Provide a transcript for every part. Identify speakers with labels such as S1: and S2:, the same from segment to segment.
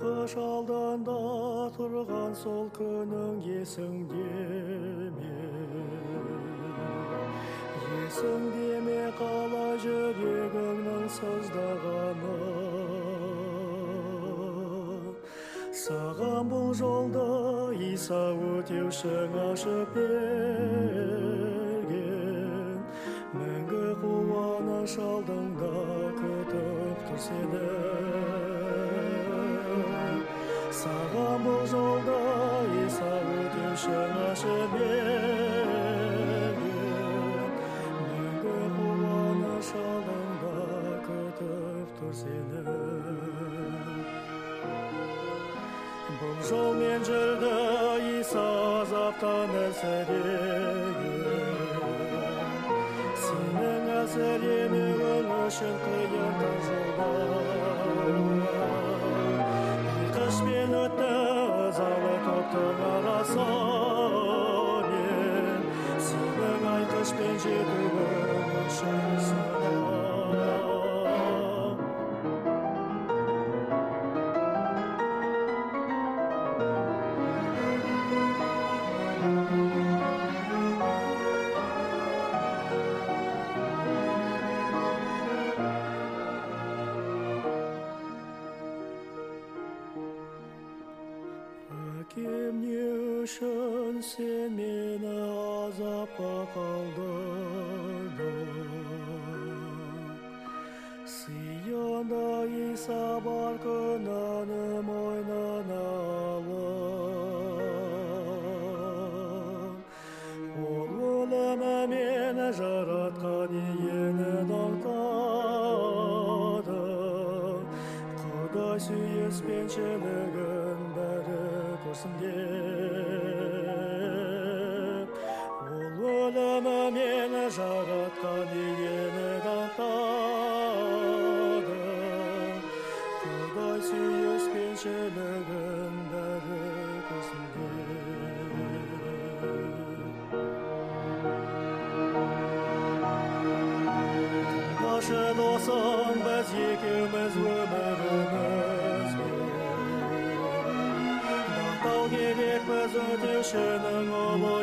S1: Қыш алдында тұрған сол күнің есіңде ме? Есіңде ме қалай жүрегіңнің сыздағаны? Саған бұл жолды Иса өтеушің ашып берген. Мәңгі қуаныш алдыңда күтіп тұр сені. Саған бұл жолда Иса өтеушің ашып берген. Мәңгі қуаныш алдыңда күтіп тұр сені. Бұл жолмен жүрді Иса азаптан әлсіреген. Сенің әлсіремеуің үшін қиын жолда. Айқышпен өтті ызалы топтың арасымен. Сенің айқышпен жетуің үшін сынақ. Әкем не үшін сен мені азапқа қалдырдың? Сыйында Иса бар күнәні мойнына алып. Ол өлімі мені жаратқан иені даңқтады. Құдай сүйіспеншілігін бәрі көрсін деп. Ол өлімі мені жаратқан иені даңқтады. Құдай сүйіспеншілігін бәрі көрсін деп. Тыңдашы досым, біз екеуміз өмірімізбен. Даңқтау керек біз өтеушінің ұлы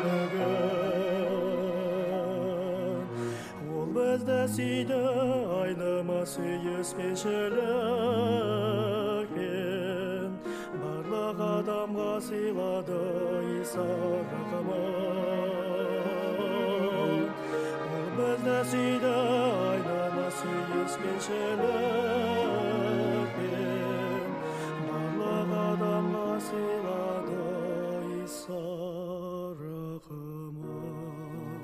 S1: ерлігін. Ол бізді сүйді, айнымас сүйіспеншілікпен. Барлық адамға сыйлады Иса рахымын. Бізді сүйді, айнымас сүйіспеншілікпен. Барлық адамға сыйлады Иса рахымын.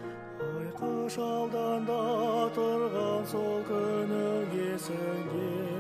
S1: Айқыш алдында тұрған сол күнің есіңде